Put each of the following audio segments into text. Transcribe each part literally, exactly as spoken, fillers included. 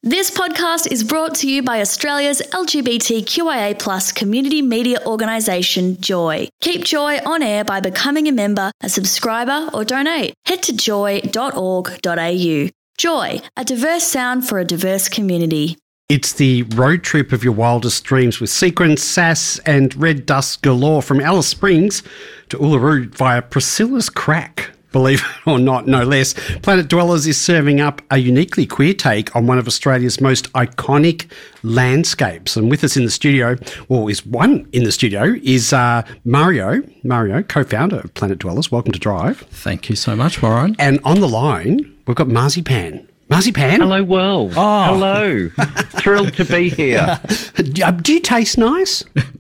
This podcast is brought to you by Australia's L G B T Q I A plus community media organisation, Joy. Keep Joy on air by becoming a member, a subscriber or donate. Head to joy dot org dot a u. Joy, a diverse sound for a diverse community. It's the road trip of your wildest dreams with sequins, sass and red dust galore from Alice Springs to Uluru via Priscilla's Crack. Believe it or not, no less, Planet Dwellers is serving up a uniquely queer take on one of Australia's most iconic landscapes. And with us in the studio, well, is one in the studio, is uh, Mario, Mario, co-founder of Planet Dwellers. Welcome to Drive. Thank you so much, Warren. And on the line, we've got Marzipan. Marzipan? Hello, world. Oh. Hello. Thrilled to be here. Do you taste nice?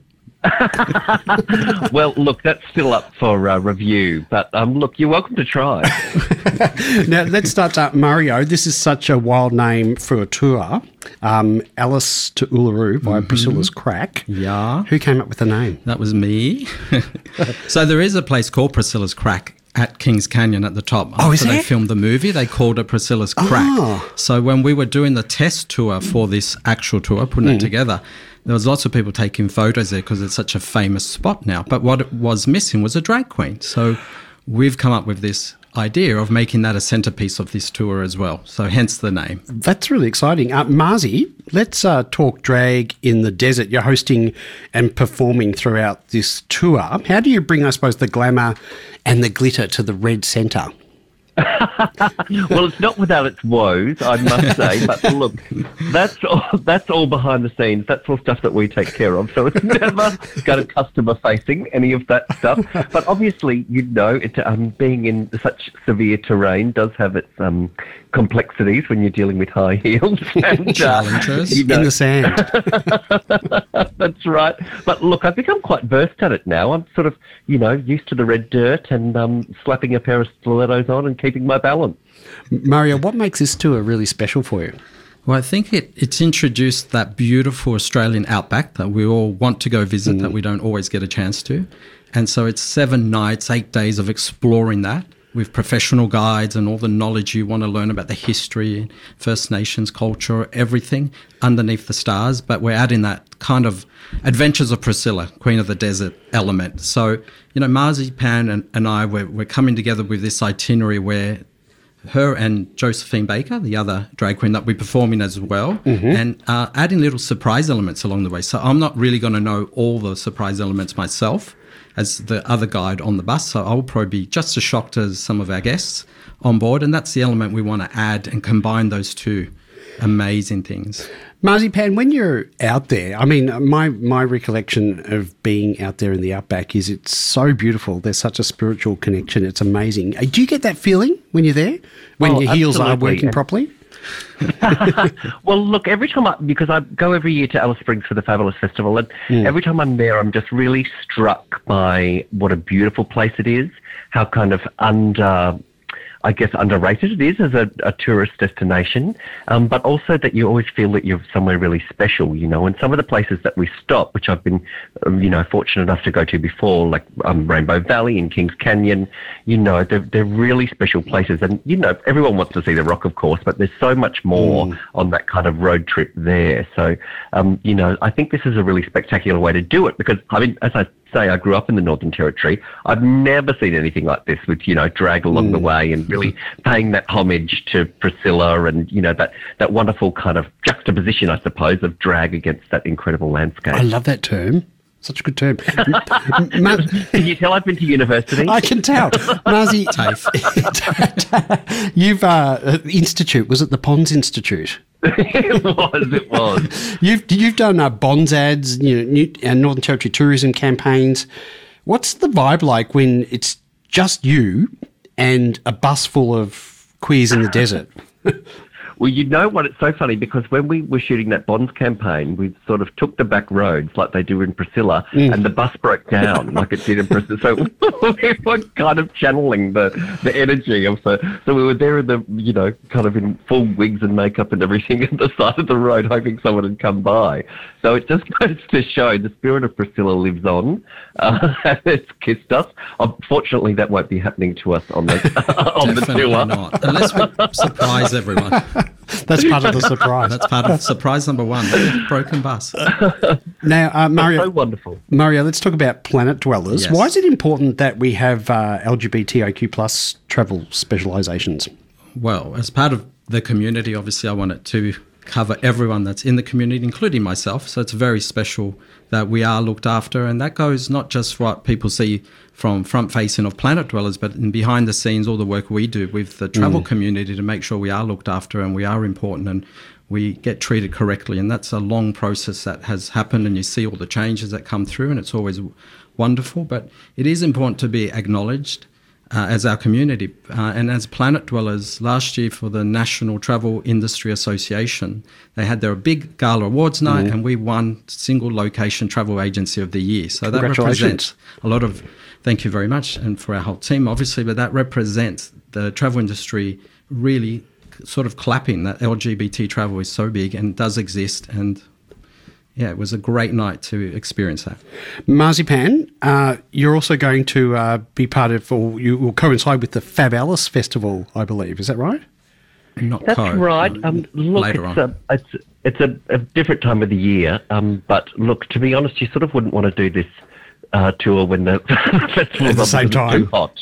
Well, look, that's still up for uh, review, but um, look, you're welcome to try. Now, let's start uh, Mario. This is such a wild name for a tour. Um, Alice to Uluru by mm-hmm. Priscilla's Crack. Yeah. Who came up with the name? That was me. So there is a place called Priscilla's Crack at Kings Canyon at the top. Oh, is After they there? filmed the movie, they called it Priscilla's Crack. Oh. So when we were doing the test tour for this actual tour, putting Mm. it together, there was lots of people taking photos there because it's such a famous spot now. But what was missing was a drag queen. So we've come up with this idea of making that a centrepiece of this tour as well. So hence the name. That's really exciting. Uh, Marzi, let's uh, talk drag in the desert. You're hosting and performing throughout this tour. How do you bring, I suppose, the glamour and the glitter to the Red Centre? Well, it's not without its woes, I must say. But look, that's all, that's all behind the scenes. That's all stuff that we take care of. So it's never kind of customer facing, any of that stuff. But obviously, you know, it, um, being in such severe terrain does have its um, complexities when you're dealing with high heels and Challenges. Uh, you know, In the sand. That's right. But look, I've become quite versed at it now. I'm sort of, you know, used to the red dirt and um, slapping a pair of stilettos on and keeping my balance. Mario, what makes this tour really special for you? Well, I think it, it's introduced that beautiful Australian outback that we all want to go visit, mm. that we don't always get a chance to. And so it's seven nights, eight days of exploring that with professional guides and all the knowledge you want to learn about the history, First Nations culture, everything underneath the stars. But we're adding that kind of Adventures of Priscilla, Queen of the Desert element. So, you know, Marzipan and, and I, we're, we're coming together with this itinerary where her and Josephine Baker, the other drag queen that we're performing as well, mm-hmm. and uh, adding little surprise elements along the way. So I'm not really going to know all the surprise elements myself as the other guide on the bus. So I'll probably be just as shocked as some of our guests on board. And that's the element we want to add and combine those two amazing things. Marzipan, when you're out there, I mean, my, my recollection of being out there in the outback is it's so beautiful. There's such a spiritual connection. It's amazing. Do you get that feeling when you're there, when oh, your heels absolutely. are working properly? Well, look, every time I, because I go every year to Alice Springs for the Fabulous Festival, and mm. every time I'm there, I'm just really struck by what a beautiful place it is, how kind of under... I guess underrated it is as a, a tourist destination, um, but also that you always feel that you're somewhere really special, you know, and some of the places that we stop, which I've been, um, you know, fortunate enough to go to before, like um, Rainbow Valley and Kings Canyon, you know, they're, they're really special places. And, you know, everyone wants to see the Rock, of course, but there's so much more mm. on that kind of road trip there. So, um, you know, I think this is a really spectacular way to do it because, I mean, as I say, I grew up in the Northern Territory. I've never seen anything like this with, you know, drag along mm. the way and really paying that homage to Priscilla and, you know, that, that wonderful kind of juxtaposition, I suppose, of drag against that incredible landscape. I love that term. Such a good term. Ma- can you tell I've been to university? I can tell. Marzi, you've, uh, Institute, was it the Ponds Institute? It was, it was. You've you've done uh, bonds ads, you know, New, uh, Northern Territory tourism campaigns. What's the vibe like when it's just you and a bus full of queers in the desert? Well, you know what? It's so funny because when we were shooting that Bonds campaign, we sort of took the back roads like they do in Priscilla, mm. and the bus broke down like it did in Priscilla. So we were kind of channeling the, the energy of the. So we were there in the, you know, kind of in full wigs and makeup and everything at the side of the road, hoping someone would come by. So it just goes to show the spirit of Priscilla lives on. Uh, and it's kissed us. Unfortunately, that won't be happening to us on the on Definitely the tour. not, unless we surprise everyone. That's part of the surprise. That's part of surprise number one, broken bus. Now, uh, Mario, so wonderful. Mario, let's talk about Planet Dwellers. Yes. Why is it important that we have uh, L G B T I Q plus travel specialisations? Well, as part of the community, obviously I want it to cover everyone that's in the community, including myself. So it's very special that we are looked after, and that goes not just what people see from front facing of Planet Dwellers, but in behind the scenes, all the work we do with the travel mm. community to make sure we are looked after and we are important and we get treated correctly. And that's a long process that has happened, and you see all the changes that come through, and it's always wonderful. But it is important to be acknowledged Uh, as our community. Uh, and as Planet Dwellers, last year for the National Travel Industry Association, they had their big gala awards night, mm. and we won Single Location Travel Agency of the Year. So that represents a lot of, thank you very much, and for our whole team, obviously, but that represents the travel industry really sort of clapping that L G B T travel is so big and does exist. And yeah, it was a great night to experience that. Marzipan, uh, you're also going to uh, be part of, or you will coincide with the Fab Alice Festival, I believe. Is that right? Not That's co- right. Um, look, later it's, on. A, it's, it's a, a different time of the year. Um, but look, to be honest, you sort of wouldn't want to do this uh, tour when the festival at the same time too hot.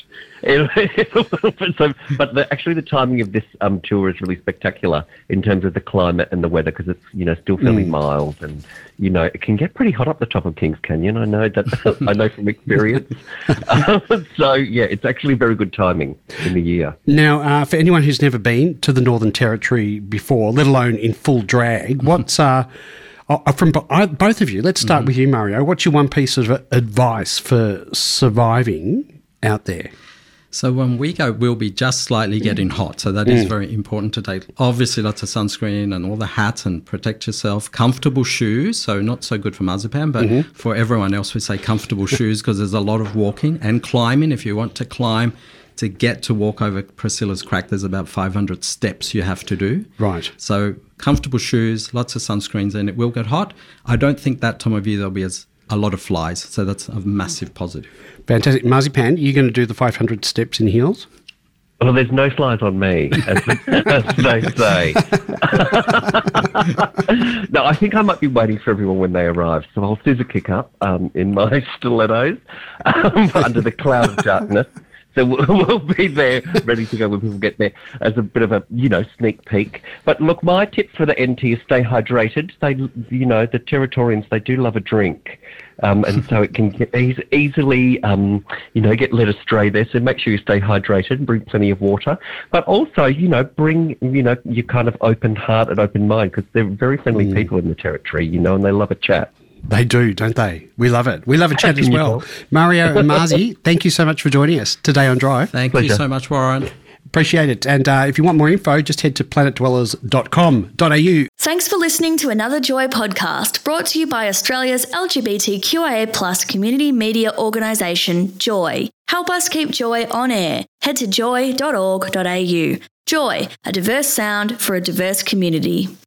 so, but the, actually, the timing of this um, tour is really spectacular in terms of the climate and the weather, because it's you know still fairly mm. mild, and you know it can get pretty hot up the top of Kings Canyon. I know that I know from experience. um, so yeah, it's actually very good timing in the year. Now, uh, for anyone who's never been to the Northern Territory before, let alone in full drag, what's uh, uh, from uh, both of you? Let's start mm-hmm. with you, Mario. What's your one piece of advice for surviving out there? So when we go, we'll be just slightly getting hot. So that is mm. very important to take. Obviously, lots of sunscreen and all the hats and protect yourself. Comfortable shoes. So not so good for Marzipan, but mm-hmm. for everyone else, we say comfortable shoes because there's a lot of walking and climbing. If you want to climb to get to walk over Priscilla's Crack, there's about five hundred steps you have to do. Right. So comfortable shoes, lots of sunscreens, and it will get hot. I don't think that time of year there'll be as a lot of flies. So that's a massive positive. Fantastic. Marzipan, are you going to do the five hundred steps in heels? Well, there's no flies on me, as, as they say. No, I think I might be waiting for everyone when they arrive. So I'll scissor kick up um, in my stilettos um, under the cloud of darkness. So we'll, we'll be there, ready to go when people get there, as a bit of a, you know, sneak peek. But look, my tip for the N T is stay hydrated. They, you know, the Territorians, they do love a drink. Um, and so it can get e- easily, um, you know, get led astray there. So make sure you stay hydrated and bring plenty of water. But also, you know, bring, you know, your kind of open heart and open mind, because they're very friendly mm. people in the Territory, you know, and they love a chat. They do, don't they? We love it. We love a chat as well. Mario and Marzi, thank you so much for joining us today on Drive. Thank Pleasure. you so much, Warren. Appreciate it. And uh, if you want more info, just head to planet dwellers dot com dot a u. Thanks for listening to another Joy podcast brought to you by Australia's L G B T Q I A plus community media organisation, Joy. Help us keep Joy on air. Head to joy dot org dot a u. Joy, a diverse sound for a diverse community.